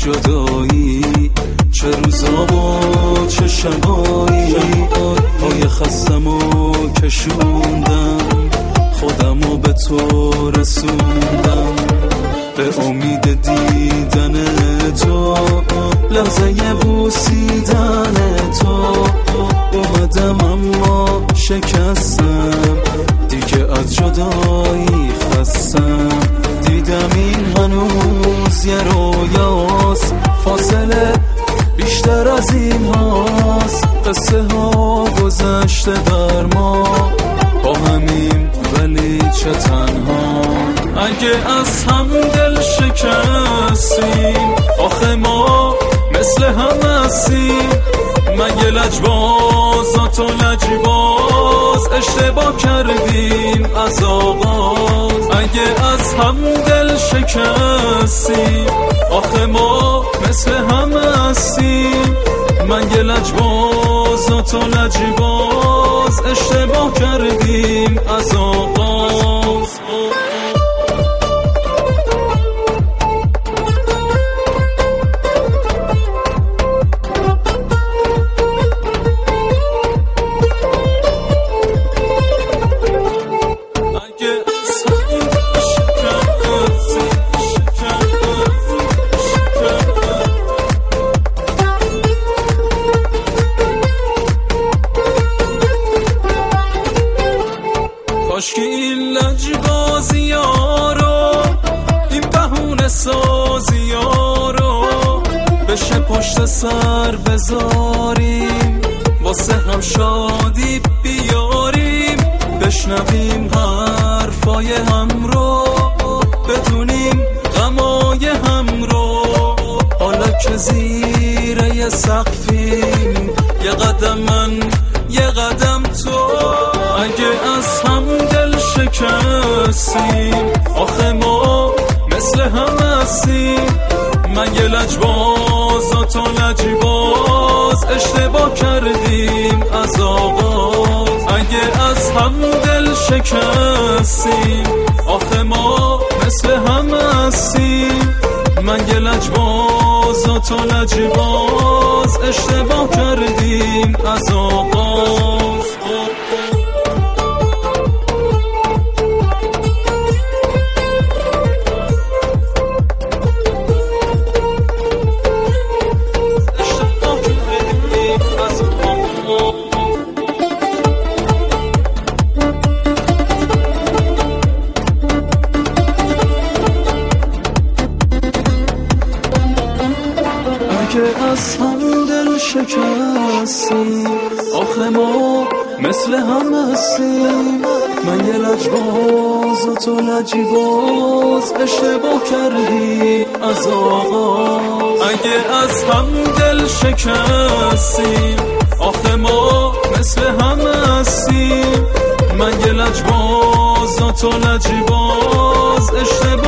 جدایی، چه روزا و چه شبایی، پای خستمو کشوندم، خودمو به تو رسوندم، به امید دیدن تو، لحظه بوسیدن تو، اومدم اما شکستم، دیگه از جدایی خستم، دیدم این هنوز یه رویاست، فاصله بیشتر از این هاست، قصه ها گذشته بر ما، با همین ولی چه تنها، اگه از هم دل شکستیم، آخه ما مثل هم هستیم، مگه لجباز و لجباز اشتباه کردیم از آغاز، اگه از هم دل شکستیم، آخه ما مثل هم هستیم، مگه لجباز و لجباز اشتباه کردیم از آغاز. کاشکی این لجبازی ها رو، این بهونه سازی ها رو بشه پشت سر بذاریم، واسه هم شادی بیاریم، بشنویم حرفای هم رو، بدونیم غمای هم رو، حالا که زیر یه سقفیم، یه قدم من یه قدم تو، اگه از هم دل شکستیم، آخه ما مثل هم هستیم، مگه لجباز و تو لجباز اشتباه کردیم از آغاز، اگه از هم دل شکستیم، آخه ما مثل هم هستیم، مگه لجباز و تو لجباز اشتباه کردیم از آغاز. که از هم دل شکستیم، آخه ما مثل هم هستیم، من یه لجباز و تو لجباز اشتباه کردی از آغاز، اگه از هم دل شکستیم، آخه ما مثل هم هستیم، من یه لجباز و تو لجباز اشتباه